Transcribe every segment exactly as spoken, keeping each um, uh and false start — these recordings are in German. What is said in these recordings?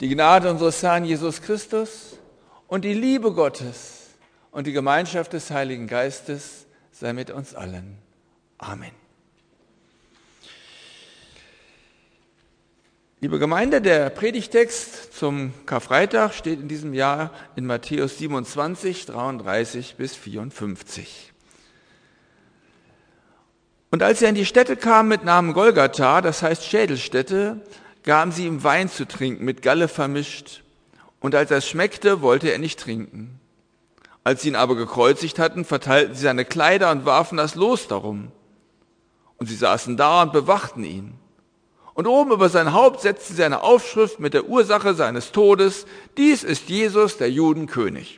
Die Gnade unseres Herrn Jesus Christus und die Liebe Gottes und die Gemeinschaft des Heiligen Geistes sei mit uns allen. Amen. Liebe Gemeinde, der Predigtext zum Karfreitag steht in diesem Jahr in Matthäus siebenundzwanzig, dreiunddreißig bis vierundfünfzig. Und als er in die Stätte kam mit Namen Golgatha, das heißt Schädelstätte, gaben sie ihm Wein zu trinken, mit Galle vermischt. Und als er es schmeckte, wollte er nicht trinken. Als sie ihn aber gekreuzigt hatten, verteilten sie seine Kleider und warfen das Los darum. Und sie saßen da und bewachten ihn. Und oben über sein Haupt setzten sie eine Aufschrift mit der Ursache seines Todes: Dies ist Jesus, der Judenkönig.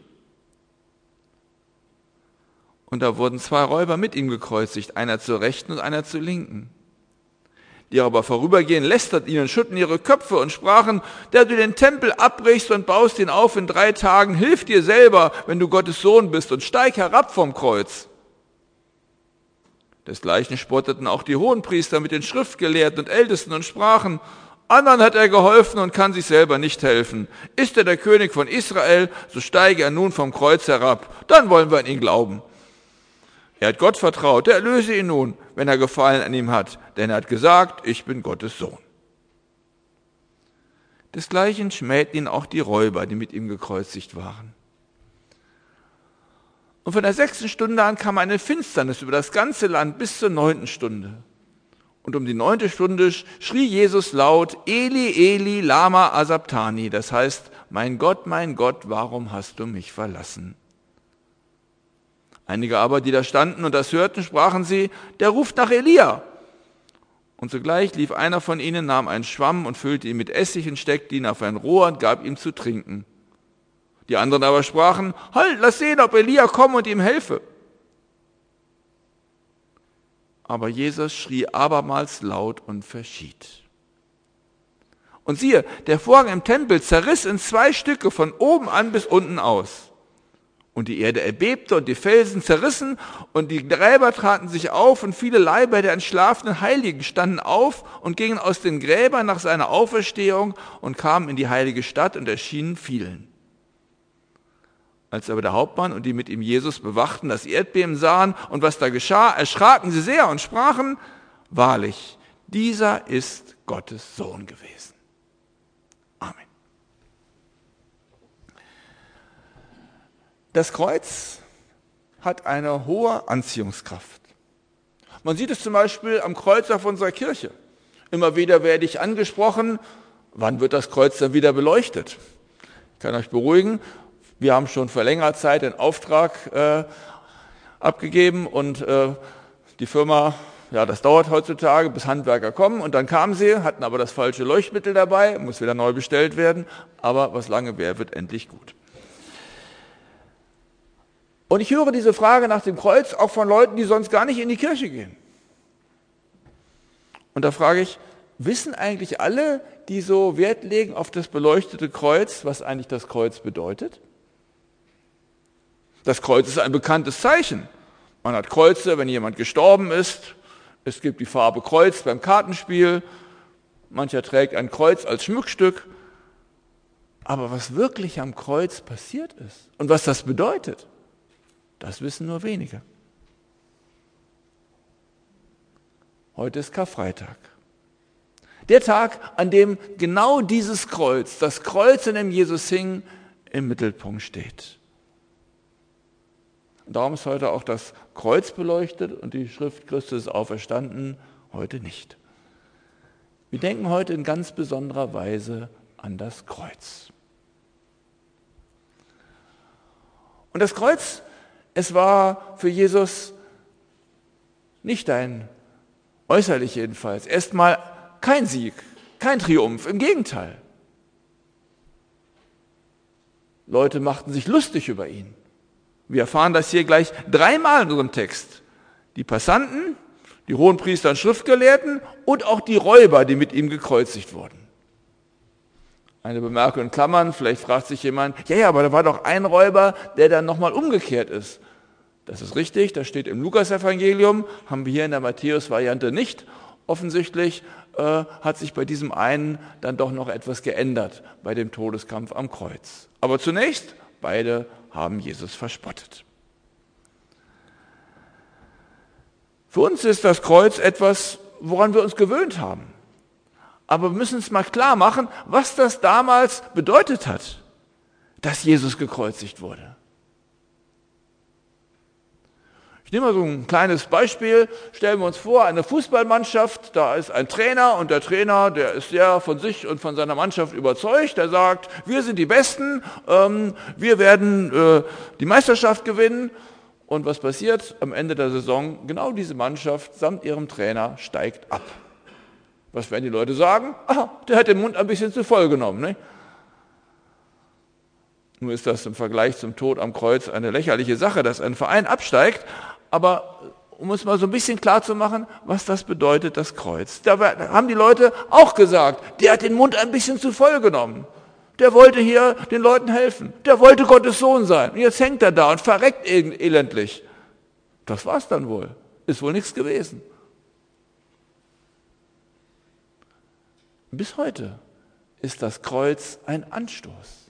Und da wurden zwei Räuber mit ihm gekreuzigt, einer zur Rechten und einer zur Linken. Die aber vorübergehen, lästerten ihnen, schütten ihre Köpfe und sprachen: Der du den Tempel abbrichst und baust ihn auf in drei Tagen, hilf dir selber, wenn du Gottes Sohn bist, und steig herab vom Kreuz. Desgleichen spotteten auch die Hohenpriester mit den Schriftgelehrten und Ältesten und sprachen: Anderen hat er geholfen und kann sich selber nicht helfen. Ist er der König von Israel, so steige er nun vom Kreuz herab, dann wollen wir an ihn glauben. Er hat Gott vertraut, der erlöse ihn nun, wenn er Gefallen an ihm hat, denn er hat gesagt, ich bin Gottes Sohn. Desgleichen schmähten ihn auch die Räuber, die mit ihm gekreuzigt waren. Und von der sechsten Stunde an kam eine Finsternis über das ganze Land bis zur neunten Stunde. Und um die neunte Stunde schrie Jesus laut: Eli, Eli, lama asabtani, das heißt, mein Gott, mein Gott, warum hast du mich verlassen? Einige aber, die da standen und das hörten, sprachen sie: Der ruft nach Elia. Und sogleich lief einer von ihnen, nahm einen Schwamm und füllte ihn mit Essig und steckte ihn auf ein Rohr und gab ihm zu trinken. Die anderen aber sprachen: Halt, lass sehen, ob Elia komme und ihm helfe. Aber Jesus schrie abermals laut und verschied. Und siehe, der Vorhang im Tempel zerriss in zwei Stücke von oben an bis unten aus. Und die Erde erbebte und die Felsen zerrissen und die Gräber traten sich auf und viele Leiber der entschlafenen Heiligen standen auf und gingen aus den Gräbern nach seiner Auferstehung und kamen in die heilige Stadt und erschienen vielen. Als aber der Hauptmann und die mit ihm Jesus bewachten, das Erdbeben sahen und was da geschah, erschraken sie sehr und sprachen: Wahrlich, dieser ist Gottes Sohn gewesen. Amen. Das Kreuz hat eine hohe Anziehungskraft. Man sieht es zum Beispiel am Kreuz auf unserer Kirche. Immer wieder werde ich angesprochen: Wann wird das Kreuz dann wieder beleuchtet? Ich kann euch beruhigen, wir haben schon vor längerer Zeit einen Auftrag äh, abgegeben und äh, die Firma, ja, das dauert heutzutage, bis Handwerker kommen, und dann kamen sie, hatten aber das falsche Leuchtmittel dabei, muss wieder neu bestellt werden, aber was lange währt, wird endlich gut. Und ich höre diese Frage nach dem Kreuz auch von Leuten, die sonst gar nicht in die Kirche gehen. Und da frage ich: Wissen eigentlich alle, die so Wert legen auf das beleuchtete Kreuz, was eigentlich das Kreuz bedeutet? Das Kreuz ist ein bekanntes Zeichen. Man hat Kreuze, wenn jemand gestorben ist. Es gibt die Farbe Kreuz beim Kartenspiel. Mancher trägt ein Kreuz als Schmuckstück. Aber was wirklich am Kreuz passiert ist und was das bedeutet, das wissen nur wenige. Heute ist Karfreitag. Der Tag, an dem genau dieses Kreuz, das Kreuz, an dem Jesus hing, im Mittelpunkt steht. Und darum ist heute auch das Kreuz beleuchtet und die Schrift Christus ist auferstanden heute nicht. Wir denken heute in ganz besonderer Weise an das Kreuz. Und das Kreuz, es war für Jesus nicht ein, äußerlich jedenfalls, erstmal kein Sieg, kein Triumph, im Gegenteil. Leute machten sich lustig über ihn. Wir erfahren das hier gleich dreimal in unserem Text. Die Passanten, die Hohenpriester und Schriftgelehrten und auch die Räuber, die mit ihm gekreuzigt wurden. Eine Bemerkung in Klammern, vielleicht fragt sich jemand: Ja, ja, aber da war doch ein Räuber, der dann nochmal umgekehrt ist. Das ist richtig, das steht im Lukasevangelium, haben wir hier in der Matthäus-Variante nicht. Offensichtlich äh, hat sich bei diesem einen dann doch noch etwas geändert bei dem Todeskampf am Kreuz. Aber zunächst, beide haben Jesus verspottet. Für uns ist das Kreuz etwas, woran wir uns gewöhnt haben. Aber wir müssen uns mal klar machen, was das damals bedeutet hat, dass Jesus gekreuzigt wurde. Ich nehme mal so ein kleines Beispiel. Stellen wir uns vor, eine Fußballmannschaft, da ist ein Trainer und der Trainer, der ist sehr von sich und von seiner Mannschaft überzeugt. Der sagt, wir sind die Besten, ähm, wir werden äh, die Meisterschaft gewinnen. Und was passiert? Am Ende der Saison, genau diese Mannschaft samt ihrem Trainer steigt ab. Was werden die Leute sagen? Ah, der hat den Mund ein bisschen zu voll genommen. Ne? Nun ist das im Vergleich zum Tod am Kreuz eine lächerliche Sache, dass ein Verein absteigt. Aber um es mal so ein bisschen klar zu machen, was das bedeutet, das Kreuz. Da haben die Leute auch gesagt, der hat den Mund ein bisschen zu voll genommen. Der wollte hier den Leuten helfen. Der wollte Gottes Sohn sein. Und jetzt hängt er da und verreckt elendlich. Das war's dann wohl. Ist wohl nichts gewesen. Bis heute ist das Kreuz ein Anstoß.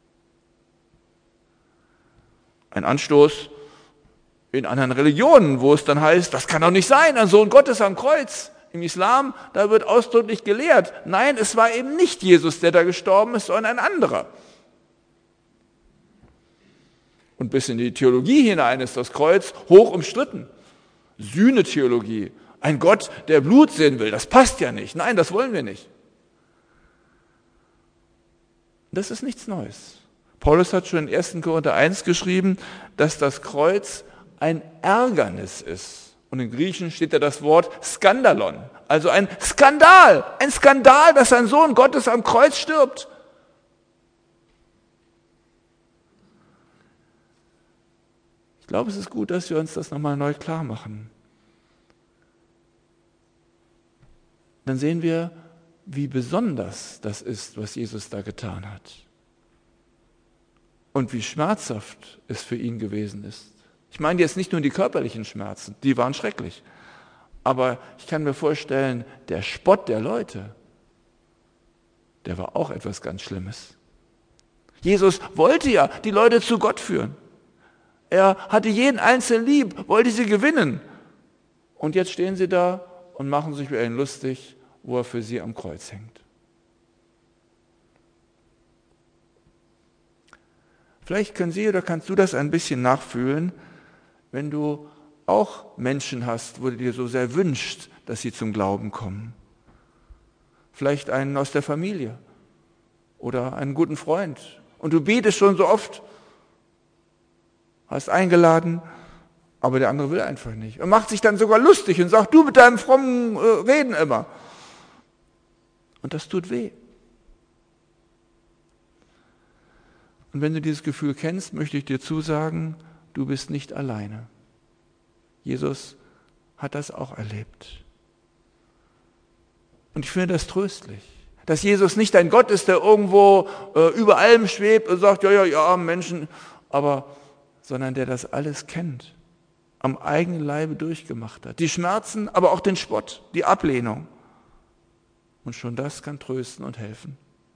Ein Anstoß in anderen Religionen, wo es dann heißt, das kann doch nicht sein, ein Sohn Gottes am Kreuz. Im Islam, da wird ausdrücklich gelehrt, nein, es war eben nicht Jesus, der da gestorben ist, sondern ein anderer. Und bis in die Theologie hinein ist das Kreuz hoch umstritten. Sühnetheologie, ein Gott, der Blut sehen will, das passt ja nicht. Nein, das wollen wir nicht. Das ist nichts Neues. Paulus hat schon in ersten Korinther eins geschrieben, dass das Kreuz ein Ärgernis ist. Und im Griechischen steht da das Wort Skandalon, also ein Skandal, ein Skandal, dass ein Sohn Gottes am Kreuz stirbt. Ich glaube, es ist gut, dass wir uns das nochmal neu klar machen. Dann sehen wir, wie besonders das ist, was Jesus da getan hat. Und wie schmerzhaft es für ihn gewesen ist. Ich meine jetzt nicht nur die körperlichen Schmerzen, die waren schrecklich. Aber ich kann mir vorstellen, der Spott der Leute, der war auch etwas ganz Schlimmes. Jesus wollte ja die Leute zu Gott führen. Er hatte jeden Einzelnen lieb, wollte sie gewinnen. Und jetzt stehen sie da und machen sich über ihn lustig, wo er für sie am Kreuz hängt. Vielleicht können Sie oder kannst du das ein bisschen nachfühlen, wenn du auch Menschen hast, wo du dir so sehr wünschst, dass sie zum Glauben kommen. Vielleicht einen aus der Familie oder einen guten Freund. Und du betest schon so oft, hast eingeladen, aber der andere will einfach nicht. Und macht sich dann sogar lustig und sagt, du mit deinem frommen äh, Reden immer. Und das tut weh. Und wenn du dieses Gefühl kennst, möchte ich dir zusagen, du bist nicht alleine. Jesus hat das auch erlebt. Und ich finde das tröstlich, dass Jesus nicht ein Gott ist, der irgendwo äh, über allem schwebt und sagt, ja, ja, ja, Menschen, aber, sondern der das alles kennt, am eigenen Leibe durchgemacht hat. Die Schmerzen, aber auch den Spott, die Ablehnung. Und schon das kann trösten und helfen.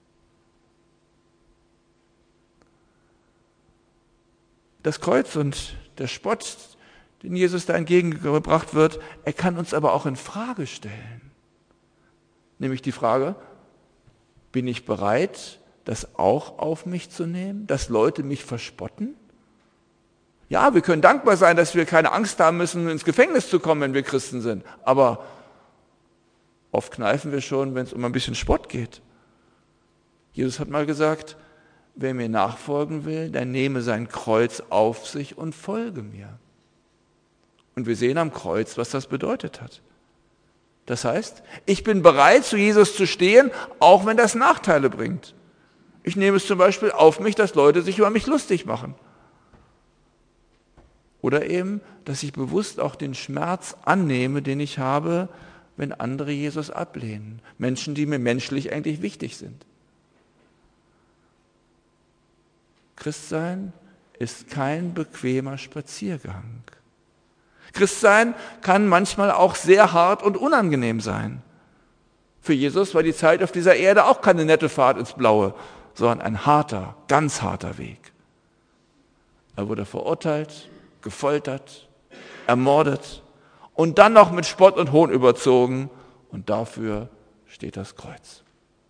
Das Kreuz und der Spott, den Jesus da entgegengebracht wird, er kann uns aber auch in Frage stellen. Nämlich die Frage, bin ich bereit, das auch auf mich zu nehmen, dass Leute mich verspotten? Ja, wir können dankbar sein, dass wir keine Angst haben müssen, ins Gefängnis zu kommen, wenn wir Christen sind. Aber oft kneifen wir schon, wenn es um ein bisschen Spott geht. Jesus hat mal gesagt, wer mir nachfolgen will, der nehme sein Kreuz auf sich und folge mir. Und wir sehen am Kreuz, was das bedeutet hat. Das heißt, ich bin bereit, zu Jesus zu stehen, auch wenn das Nachteile bringt. Ich nehme es zum Beispiel auf mich, dass Leute sich über mich lustig machen. Oder eben, dass ich bewusst auch den Schmerz annehme, den ich habe, wenn andere Jesus ablehnen. Menschen, die mir menschlich eigentlich wichtig sind. Christsein ist kein bequemer Spaziergang. Christsein kann manchmal auch sehr hart und unangenehm sein. Für Jesus war die Zeit auf dieser Erde auch keine nette Fahrt ins Blaue, sondern ein harter, ganz harter Weg. Er wurde verurteilt, gefoltert, ermordet und dann noch mit Spott und Hohn überzogen, und dafür steht das Kreuz.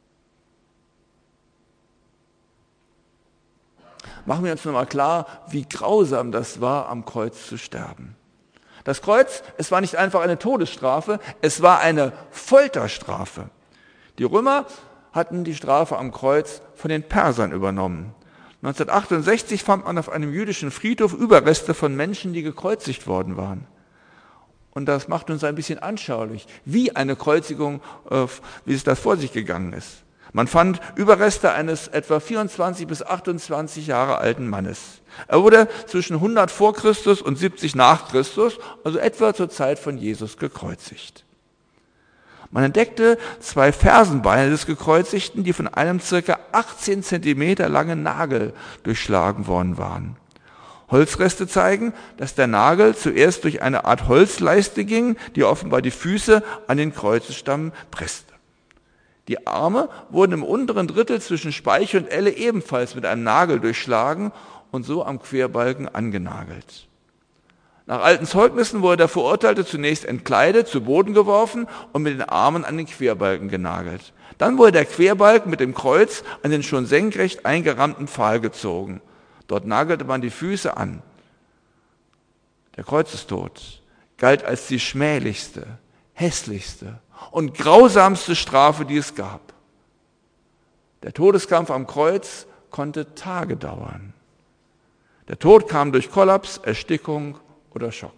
Machen wir uns nochmal klar, wie grausam das war, am Kreuz zu sterben. Das Kreuz, es war nicht einfach eine Todesstrafe, es war eine Folterstrafe. Die Römer hatten die Strafe am Kreuz von den Persern übernommen. neunzehnhundertachtundsechzig fand man auf einem jüdischen Friedhof Überreste von Menschen, die gekreuzigt worden waren. Und das macht uns ein bisschen anschaulich, wie eine Kreuzigung, wie es das vor sich gegangen ist. Man fand Überreste eines etwa vierundzwanzig bis achtundzwanzig Jahre alten Mannes. Er wurde zwischen hundert vor Christus und siebzig nach Christus, also etwa zur Zeit von Jesus, gekreuzigt. Man entdeckte zwei Fersenbeine des Gekreuzigten, die von einem circa achtzehn Zentimeter langen Nagel durchschlagen worden waren. Holzreste zeigen, dass der Nagel zuerst durch eine Art Holzleiste ging, die offenbar die Füße an den Kreuzesstamm presste. Die Arme wurden im unteren Drittel zwischen Speiche und Elle ebenfalls mit einem Nagel durchschlagen und so am Querbalken angenagelt. Nach alten Zeugnissen wurde der Verurteilte zunächst entkleidet, zu Boden geworfen und mit den Armen an den Querbalken genagelt. Dann wurde der Querbalken mit dem Kreuz an den schon senkrecht eingerammten Pfahl gezogen. Dort nagelte man die Füße an. Der Kreuzestod galt als die schmählichste, hässlichste und grausamste Strafe, die es gab. Der Todeskampf am Kreuz konnte Tage dauern. Der Tod kam durch Kollaps, Erstickung oder Schock.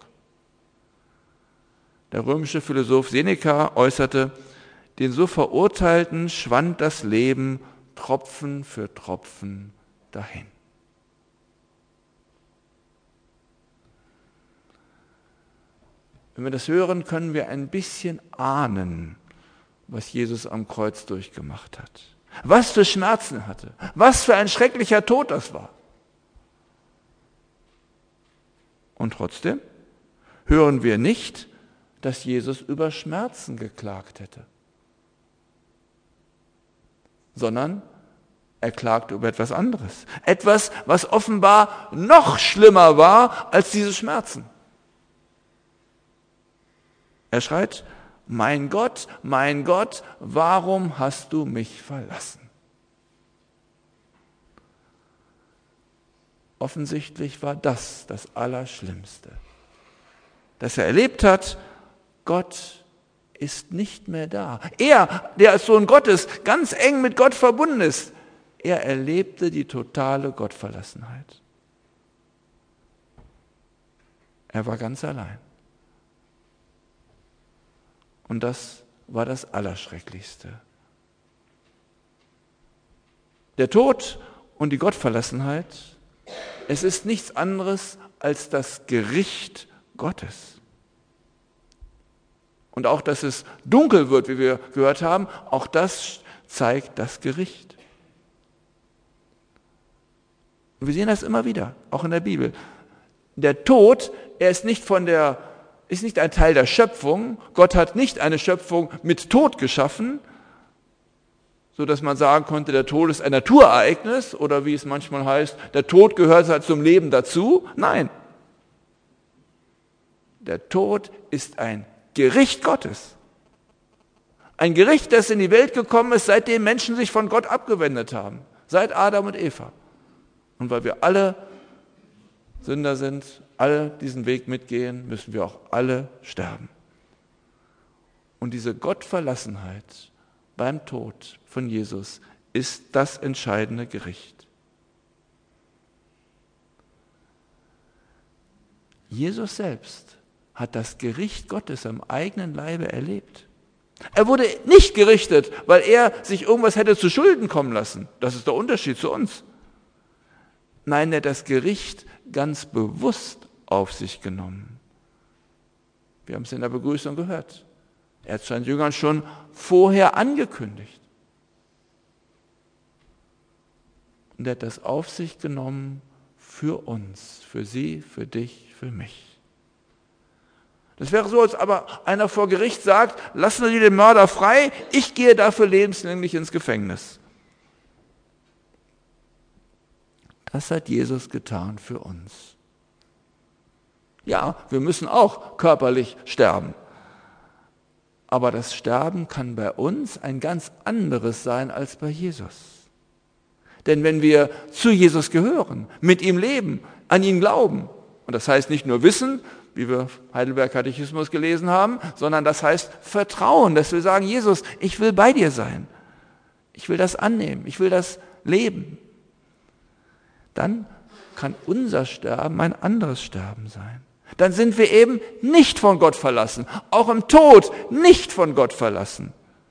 Der römische Philosoph Seneca äußerte, den so Verurteilten schwand das Leben Tropfen für Tropfen dahin. Wenn wir das hören, können wir ein bisschen ahnen, was Jesus am Kreuz durchgemacht hat. Was für Schmerzen er hatte. Was für ein schrecklicher Tod das war. Und trotzdem hören wir nicht, dass Jesus über Schmerzen geklagt hätte, sondern er klagte über etwas anderes. Etwas, was offenbar noch schlimmer war als diese Schmerzen. Er schreit, mein Gott, mein Gott, warum hast du mich verlassen? Offensichtlich war das das Allerschlimmste, dass er erlebt hat, Gott ist nicht mehr da. Er, der als Sohn Gottes ganz eng mit Gott verbunden ist, er erlebte die totale Gottverlassenheit. Er war ganz allein. Und das war das Allerschrecklichste. Der Tod und die Gottverlassenheit, es ist nichts anderes als das Gericht Gottes. Und auch, dass es dunkel wird, wie wir gehört haben, auch das zeigt das Gericht. Und wir sehen das immer wieder, auch in der Bibel. Der Tod, er ist nicht von der ist nicht ein Teil der Schöpfung. Gott hat nicht eine Schöpfung mit Tod geschaffen, so dass man sagen konnte, der Tod ist ein Naturereignis oder wie es manchmal heißt, der Tod gehört halt zum Leben dazu. Nein. Der Tod ist ein Gericht Gottes. Ein Gericht, das in die Welt gekommen ist, seitdem Menschen sich von Gott abgewendet haben. Seit Adam und Eva. Und weil wir alle Sünder sind, alle diesen Weg mitgehen, müssen wir auch alle sterben. Und diese Gottverlassenheit beim Tod von Jesus ist das entscheidende Gericht. Jesus selbst hat das Gericht Gottes am eigenen Leibe erlebt. Er wurde nicht gerichtet, weil er sich irgendwas hätte zu Schulden kommen lassen. Das ist der Unterschied zu uns. Nein, er hat das Gericht ganz bewusst auf sich genommen. Wir haben es in der Begrüßung gehört. Er hat es seinen Jüngern schon vorher angekündigt. Und er hat das auf sich genommen für uns, für sie, für dich, für mich. Das wäre so, als aber einer vor Gericht sagt, lassen Sie den Mörder frei, ich gehe dafür lebenslänglich ins Gefängnis. Das hat Jesus getan für uns. Ja, wir müssen auch körperlich sterben. Aber das Sterben kann bei uns ein ganz anderes sein als bei Jesus. Denn wenn wir zu Jesus gehören, mit ihm leben, an ihn glauben, und das heißt nicht nur wissen, wie wir Heidelberg Katechismus gelesen haben, sondern das heißt Vertrauen, dass wir sagen, Jesus, ich will bei dir sein. Ich will das annehmen, ich will das leben. Dann kann unser Sterben ein anderes Sterben sein. Dann sind wir eben nicht von Gott verlassen, auch im Tod nicht von Gott verlassen.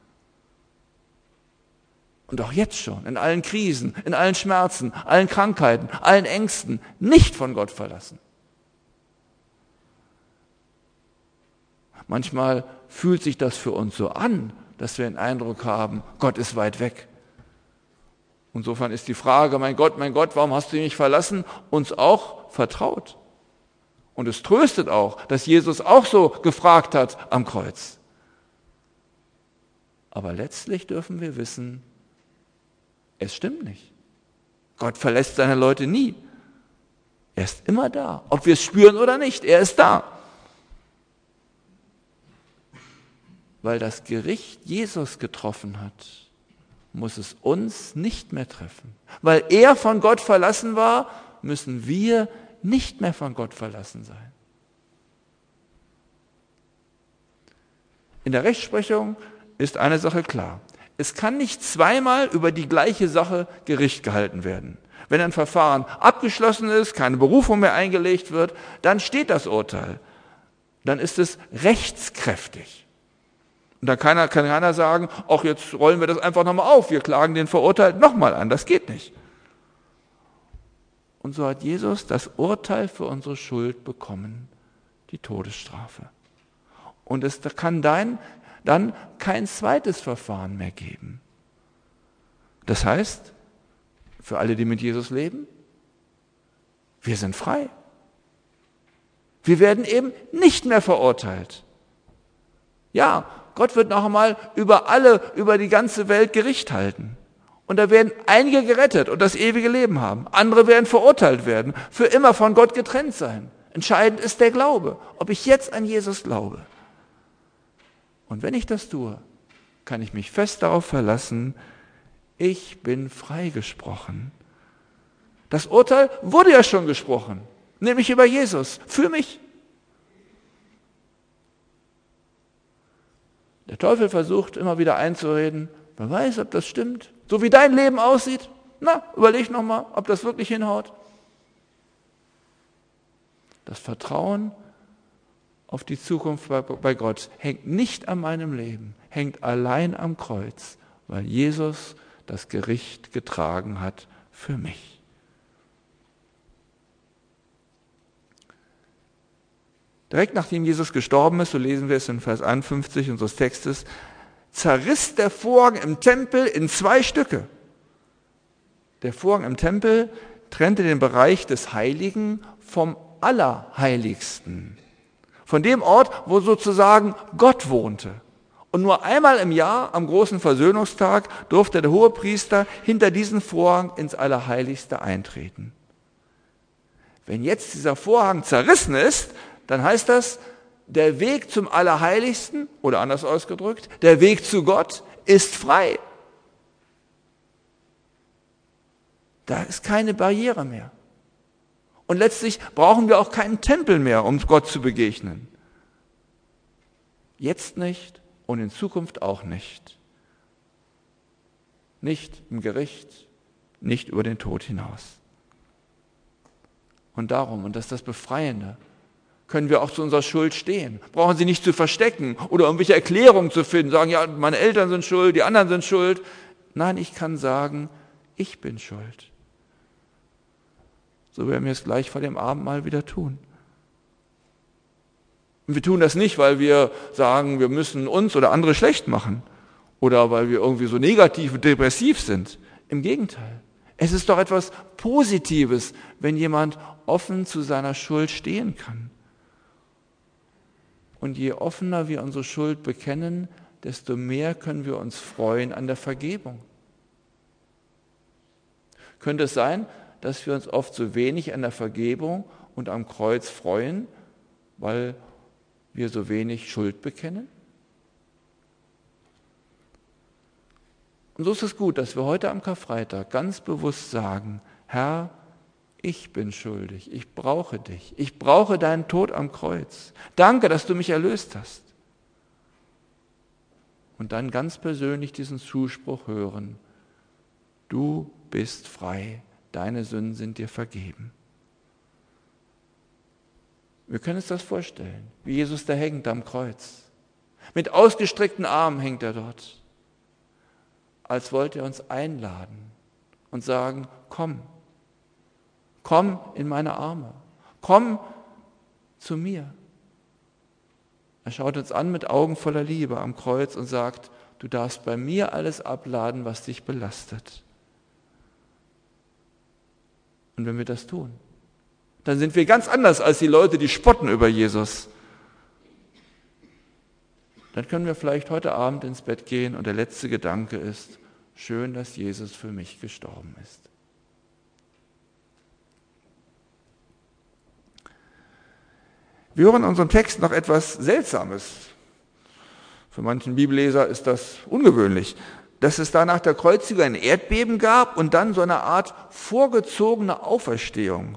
Und auch jetzt schon, in allen Krisen, in allen Schmerzen, allen Krankheiten, allen Ängsten, nicht von Gott verlassen. Manchmal fühlt sich das für uns so an, dass wir den Eindruck haben, Gott ist weit weg. Insofern ist die Frage, mein Gott, mein Gott, warum hast du mich verlassen, uns auch vertraut. Und es tröstet auch, dass Jesus auch so gefragt hat am Kreuz. Aber letztlich dürfen wir wissen, es stimmt nicht. Gott verlässt seine Leute nie. Er ist immer da, ob wir es spüren oder nicht, er ist da. Weil das Gericht Jesus getroffen hat, muss es uns nicht mehr treffen. Weil er von Gott verlassen war, müssen wir nicht mehr von Gott verlassen sein. In der Rechtsprechung ist eine Sache klar. Es kann nicht zweimal über die gleiche Sache Gericht gehalten werden. Wenn ein Verfahren abgeschlossen ist, keine Berufung mehr eingelegt wird, dann steht das Urteil. Dann ist es rechtskräftig. Und dann kann, kann keiner sagen, ach, jetzt rollen wir das einfach nochmal auf, wir klagen den Verurteilten nochmal an. Das geht nicht. Und so hat Jesus das Urteil für unsere Schuld bekommen, die Todesstrafe. Und es kann dein, dann kein zweites Verfahren mehr geben. Das heißt, für alle, die mit Jesus leben, wir sind frei. Wir werden eben nicht mehr verurteilt. Ja, Gott wird noch einmal über alle, über die ganze Welt Gericht halten. Und da werden einige gerettet und das ewige Leben haben. Andere werden verurteilt werden, für immer von Gott getrennt sein. Entscheidend ist der Glaube, ob ich jetzt an Jesus glaube. Und wenn ich das tue, kann ich mich fest darauf verlassen, ich bin freigesprochen. Das Urteil wurde ja schon gesprochen, nämlich über Jesus, für mich. Der Teufel versucht immer wieder einzureden, wer weiß, ob das stimmt. So wie dein Leben aussieht, na, überleg nochmal, ob das wirklich hinhaut. Das Vertrauen auf die Zukunft bei Gott hängt nicht an meinem Leben, hängt allein am Kreuz, weil Jesus das Gericht getragen hat für mich. Direkt nachdem Jesus gestorben ist, so lesen wir es in Vers einundfünfzig unseres Textes, zerriss der Vorhang im Tempel in zwei Stücke. Der Vorhang im Tempel trennte den Bereich des Heiligen vom Allerheiligsten. Von dem Ort, wo sozusagen Gott wohnte. Und nur einmal im Jahr, am großen Versöhnungstag, durfte der Hohepriester hinter diesen Vorhang ins Allerheiligste eintreten. Wenn jetzt dieser Vorhang zerrissen ist, dann heißt das, der Weg zum Allerheiligsten, oder anders ausgedrückt, der Weg zu Gott ist frei. Da ist keine Barriere mehr. Und letztlich brauchen wir auch keinen Tempel mehr, um Gott zu begegnen. Jetzt nicht und in Zukunft auch nicht. Nicht im Gericht, nicht über den Tod hinaus. Und darum, und das ist das Befreiende, können wir auch zu unserer Schuld stehen. Brauchen sie nicht zu verstecken oder irgendwelche Erklärungen zu finden, sagen, ja, meine Eltern sind schuld, die anderen sind schuld. Nein, ich kann sagen, ich bin schuld. So werden wir es gleich vor dem Abendmahl wieder tun. Und wir tun das nicht, weil wir sagen, wir müssen uns oder andere schlecht machen oder weil wir irgendwie so negativ und depressiv sind. Im Gegenteil. Es ist doch etwas Positives, wenn jemand offen zu seiner Schuld stehen kann. Und je offener wir unsere Schuld bekennen, desto mehr können wir uns freuen an der Vergebung. Könnte es sein, dass wir uns oft so wenig an der Vergebung und am Kreuz freuen, weil wir so wenig Schuld bekennen? Und so ist es gut, dass wir heute am Karfreitag ganz bewusst sagen, Herr, ich bin schuldig, ich brauche dich, ich brauche deinen Tod am Kreuz. Danke, dass du mich erlöst hast. Und dann ganz persönlich diesen Zuspruch hören, du bist frei, deine Sünden sind dir vergeben. Wir können uns das vorstellen, wie Jesus da hängt am Kreuz. Mit ausgestreckten Armen hängt er dort, als wollte er uns einladen und sagen, komm, komm in meine Arme, komm zu mir. Er schaut uns an mit Augen voller Liebe am Kreuz und sagt, du darfst bei mir alles abladen, was dich belastet. Und wenn wir das tun, dann sind wir ganz anders als die Leute, die spotten über Jesus. Dann können wir vielleicht heute Abend ins Bett gehen und der letzte Gedanke ist, schön, dass Jesus für mich gestorben ist. Wir hören in unserem Text noch etwas Seltsames. Für manchen Bibelleser ist das ungewöhnlich, dass es da nach der Kreuzigung ein Erdbeben gab und dann so eine Art vorgezogene Auferstehung.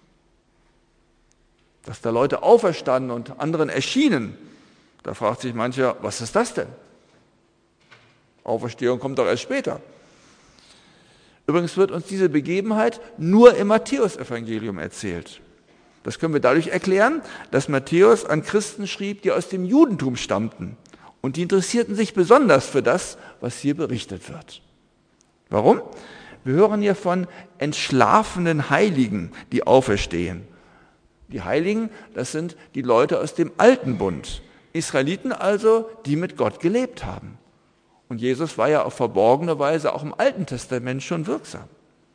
Dass da Leute auferstanden und anderen erschienen. Da fragt sich mancher, was ist das denn? Auferstehung kommt doch erst später. Übrigens wird uns diese Begebenheit nur im Matthäusevangelium erzählt. Das können wir dadurch erklären, dass Matthäus an Christen schrieb, die aus dem Judentum stammten. Und die interessierten sich besonders für das, was hier berichtet wird. Warum? Wir hören hier von entschlafenen Heiligen, die auferstehen. Die Heiligen, das sind die Leute aus dem Alten Bund. Israeliten also, die mit Gott gelebt haben. Und Jesus war ja auf verborgene Weise auch im Alten Testament schon wirksam.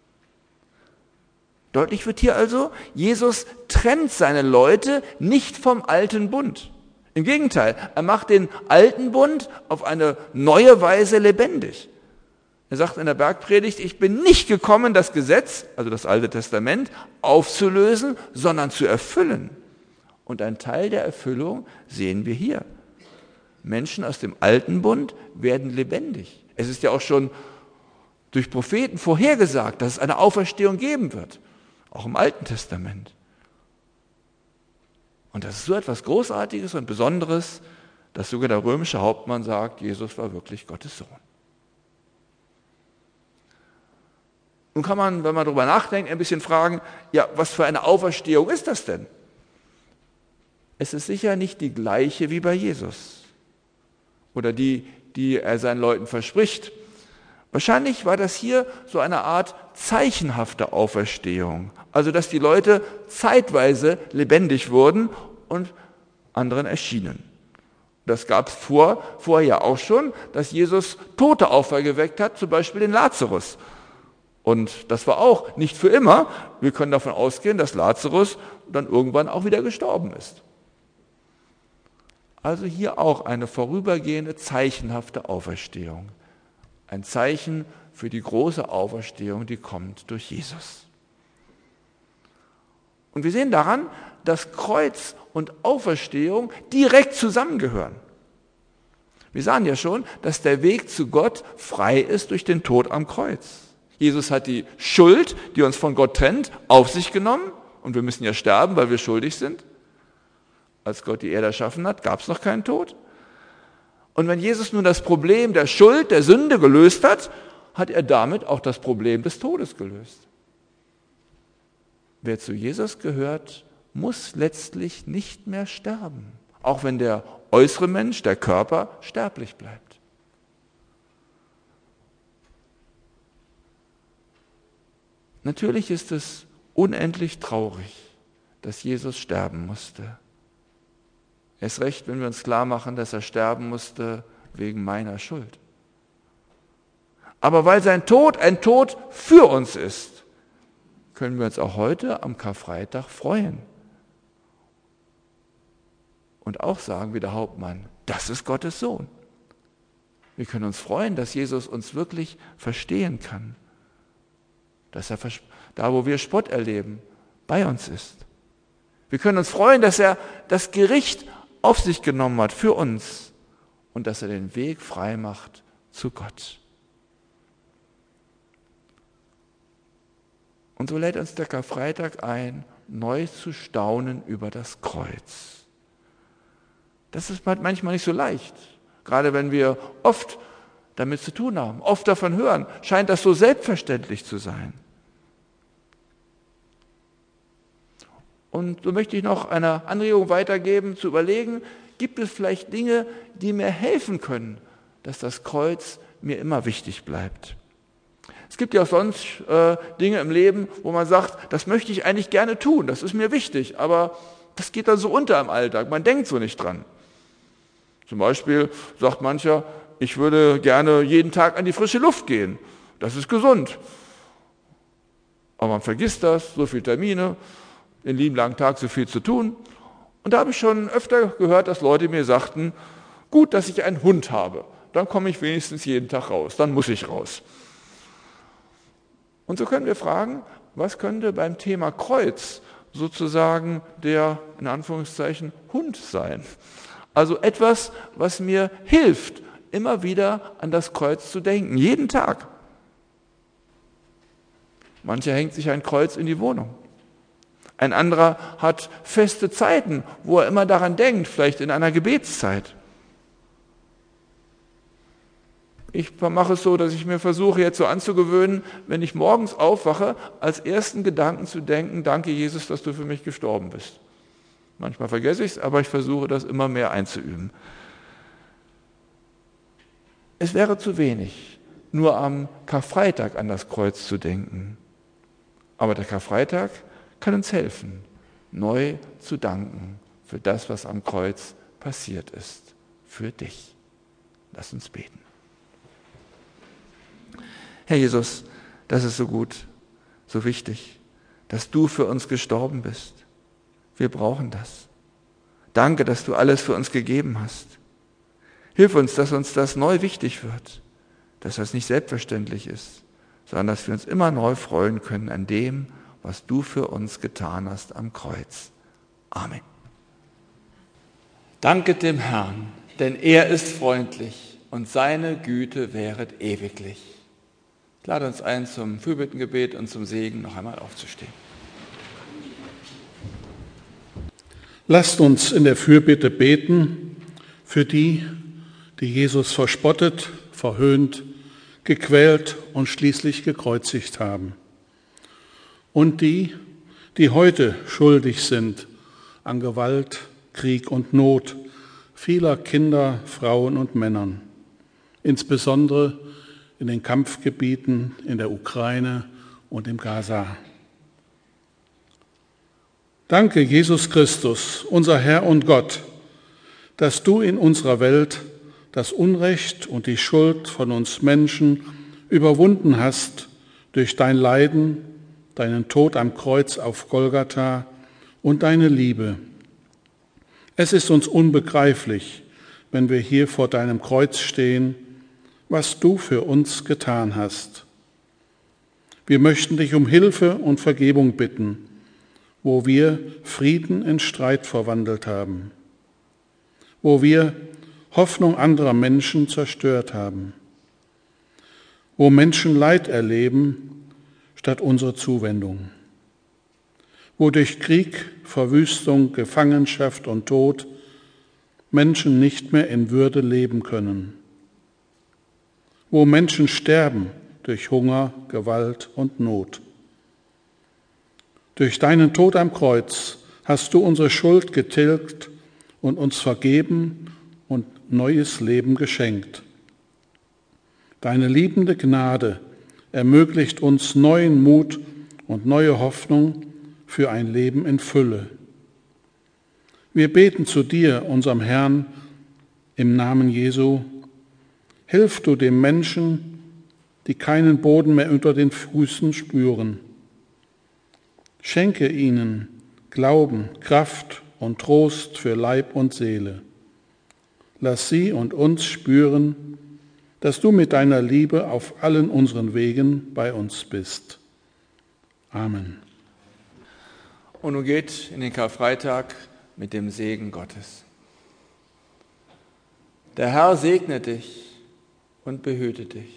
Deutlich wird hier also, Jesus trennt seine Leute nicht vom Alten Bund. Im Gegenteil, er macht den Alten Bund auf eine neue Weise lebendig. Er sagt in der Bergpredigt, ich bin nicht gekommen, das Gesetz, also das Alte Testament, aufzulösen, sondern zu erfüllen. Und ein Teil der Erfüllung sehen wir hier. Menschen aus dem Alten Bund werden lebendig. Es ist ja auch schon durch Propheten vorhergesagt, dass es eine Auferstehung geben wird, auch im Alten Testament. Und das ist so etwas Großartiges und Besonderes, dass sogar der römische Hauptmann sagt, Jesus war wirklich Gottes Sohn. Nun kann man, wenn man darüber nachdenkt, ein bisschen fragen, ja, was für eine Auferstehung ist das denn? Es ist sicher nicht die gleiche wie bei Jesus oder die, die er seinen Leuten verspricht. Wahrscheinlich war das hier so eine Art zeichenhafte Auferstehung. Also, dass die Leute zeitweise lebendig wurden und anderen erschienen. Das gab es vor, vorher auch schon, dass Jesus Tote auferweckt hat, zum Beispiel den Lazarus. Und das war auch nicht für immer. Wir können davon ausgehen, dass Lazarus dann irgendwann auch wieder gestorben ist. Also hier auch eine vorübergehende, zeichenhafte Auferstehung. Ein Zeichen für die große Auferstehung, die kommt durch Jesus. Und wir sehen daran, dass Kreuz und Auferstehung direkt zusammengehören. Wir sahen ja schon, dass der Weg zu Gott frei ist durch den Tod am Kreuz. Jesus hat die Schuld, die uns von Gott trennt, auf sich genommen. Und wir müssen ja sterben, weil wir schuldig sind. Als Gott die Erde erschaffen hat, gab es noch keinen Tod. Und wenn Jesus nun das Problem der Schuld, der Sünde gelöst hat, hat er damit auch das Problem des Todes gelöst. Wer zu Jesus gehört, muss letztlich nicht mehr sterben, auch wenn der äußere Mensch, der Körper, sterblich bleibt. Natürlich ist es unendlich traurig, dass Jesus sterben musste. Erst recht, wenn wir uns klar machen, dass er sterben musste wegen meiner Schuld. Aber weil sein Tod ein Tod für uns ist, können wir uns auch heute am Karfreitag freuen. und auch sagen wie der Hauptmann, das ist Gottes Sohn. Wir können uns freuen, dass Jesus uns wirklich verstehen kann, dass er da, wo wir Spott erleben, bei uns ist. Wir können uns freuen, dass er das Gericht auf sich genommen hat für uns und dass er den Weg frei macht zu Gott. Und so lädt uns der Karfreitag ein, neu zu staunen über das Kreuz. Das ist manchmal nicht so leicht, gerade wenn wir oft damit zu tun haben, oft davon hören, scheint das so selbstverständlich zu sein. Und so möchte ich noch eine Anregung weitergeben, zu überlegen, gibt es vielleicht Dinge, die mir helfen können, dass das Kreuz mir immer wichtig bleibt. Es gibt ja auch sonst äh, Dinge im Leben, wo man sagt, das möchte ich eigentlich gerne tun, das ist mir wichtig, aber das geht dann so unter im Alltag, man denkt so nicht dran. Zum Beispiel sagt mancher, ich würde gerne jeden Tag an die frische Luft gehen, das ist gesund. Aber man vergisst das, so viele Termine, den lieben langen Tag so viel zu tun. Und da habe ich schon öfter gehört, dass Leute mir sagten, gut, dass ich einen Hund habe, dann komme ich wenigstens jeden Tag raus, dann muss ich raus. Und so können wir fragen, was könnte beim Thema Kreuz sozusagen der, in Anführungszeichen, Hund sein? Also etwas, was mir hilft, immer wieder an das Kreuz zu denken, jeden Tag. Mancher hängt sich ein Kreuz in die Wohnung. Ein anderer hat feste Zeiten, wo er immer daran denkt, vielleicht in einer Gebetszeit. Ich mache es so, dass ich mir versuche, jetzt so anzugewöhnen, wenn ich morgens aufwache, als ersten Gedanken zu denken, danke Jesus, dass du für mich gestorben bist. Manchmal vergesse ich es, aber ich versuche, das immer mehr einzuüben. Es wäre zu wenig, nur am Karfreitag an das Kreuz zu denken. Aber der Karfreitag kann uns helfen, neu zu danken für das, was am Kreuz passiert ist, für dich. Lass uns beten. Herr Jesus, das ist so gut, so wichtig, dass du für uns gestorben bist. Wir brauchen das. Danke, dass du alles für uns gegeben hast. Hilf uns, dass uns das neu wichtig wird, dass das nicht selbstverständlich ist, sondern dass wir uns immer neu freuen können an dem, was du für uns getan hast am Kreuz. Amen. Danket dem Herrn, denn er ist freundlich und seine Güte währet ewiglich. Ich lade uns ein, zum Fürbittengebet und zum Segen noch einmal aufzustehen. Lasst uns in der Fürbitte beten für die, die Jesus verspottet, verhöhnt, gequält und schließlich gekreuzigt haben. Und die, die heute schuldig sind an Gewalt, Krieg und Not vieler Kinder, Frauen und Männern, insbesondere in den Kampfgebieten in der Ukraine und im Gaza. Danke, Jesus Christus, unser Herr und Gott, dass du in unserer Welt das Unrecht und die Schuld von uns Menschen überwunden hast durch dein Leiden, deinen Tod am Kreuz auf Golgatha und deine Liebe. Es ist uns unbegreiflich, wenn wir hier vor deinem Kreuz stehen, was du für uns getan hast. Wir möchten dich um Hilfe und Vergebung bitten, wo wir Frieden in Streit verwandelt haben, wo wir Hoffnung anderer Menschen zerstört haben, wo Menschen Leid erleben statt unserer Zuwendung, wo durch Krieg, Verwüstung, Gefangenschaft und Tod Menschen nicht mehr in Würde leben können, wo Menschen sterben durch Hunger, Gewalt und Not. Durch deinen Tod am Kreuz hast du unsere Schuld getilgt und uns vergeben und neues Leben geschenkt. Deine liebende Gnade ermöglicht uns neuen Mut und neue Hoffnung für ein Leben in Fülle. Wir beten zu dir, unserem Herrn, im Namen Jesu. Hilf du den Menschen, die keinen Boden mehr unter den Füßen spüren. Schenke ihnen Glauben, Kraft und Trost für Leib und Seele. Lass sie und uns spüren, dass du mit deiner Liebe auf allen unseren Wegen bei uns bist. Amen. Und nun geht in den Karfreitag mit dem Segen Gottes. Der Herr segne dich und behüte dich.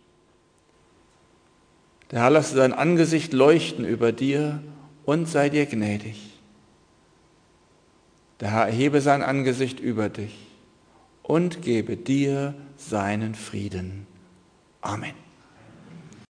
Der Herr lasse sein Angesicht leuchten über dir und sei dir gnädig. Der Herr erhebe sein Angesicht über dich und gebe dir seinen Frieden. Amen.